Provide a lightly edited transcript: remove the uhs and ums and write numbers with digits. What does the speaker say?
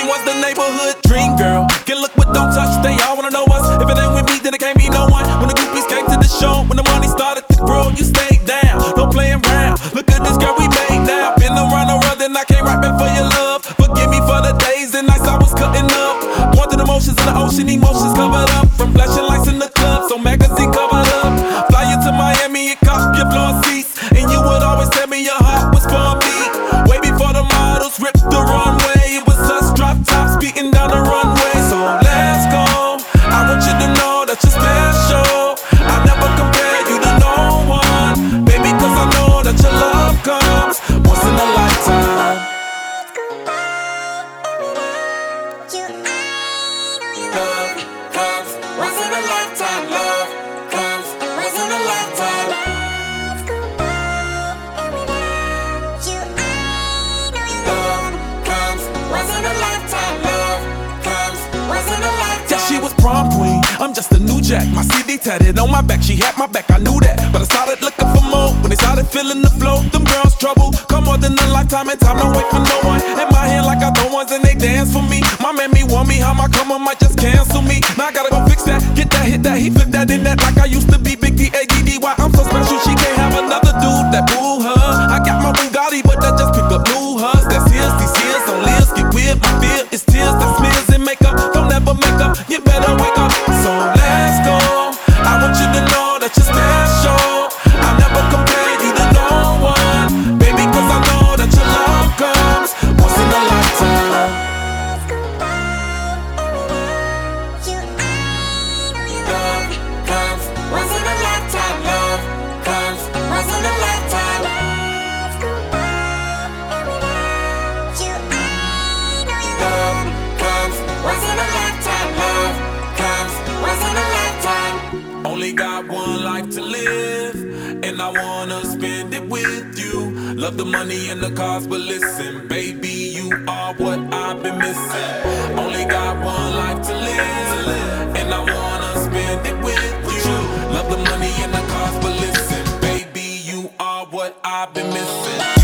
She was the neighborhood dream girl. Can look but don't touch, they all wanna know us. If it ain't with me, then it can't be no one. When the groupies came to the show, when the money started to grow, you stayed down, no playing around. Look at this girl we made now. Been around the world and I can't right back for your love. Forgive me for the days and nights I was cutting up. Going through the motions in the ocean, emotions covered up. From flashing lights in the club, so magazine covered up. Fly you to Miami and cop your floor seats, and you would always tell me your heart was for me. Way before the models ripped the runway, it was us drop tops beating down the runway. So let's go. I want you to know that you're special. I never compare you to no one, baby, cause I know that your love comes once in a lifetime. Love comes once in a lifetime. Love comes once in a lifetime. Love comes once in a lifetime. Love comes once in a lifetime. Yeah, she was prom queen, I'm just a new jack. My CD tatted on my back, she had my back, I knew that. But I started looking for more when they started feeling the flow. Them girls trouble, come more than a lifetime, and time don't wait for no one. In my hand like I throw ones and they dance for me. My man me want me, how my come on might just cancel me. Now I gotta go fix that, get that, hit that, he flip that in that like I used to be. Big D-A-D-D-Y, I'm so special, she can't have another dude that boo her. I got my Bugatti, but that just pick up new hugs. That's his, these tears on lips, get weird, my fear is tears that smears and makeup. Don't ever make up, you better wake up. So let's go, I want you to know that you're special. I never compare you to no one, baby, cause I know that your love comes once in a lifetime. Love comes once in a lifetime. Love comes once in a lifetime. Love comes once in a lifetime. Love comes once in a lifetime. Only got one life to live, and I wanna spend it with you. Love the money and the cars, but listen, baby, you are what I've been missing. Only got one life to live, and I wanna spend it with you. Love the money and the cars, but listen, baby, you are what I've been missing.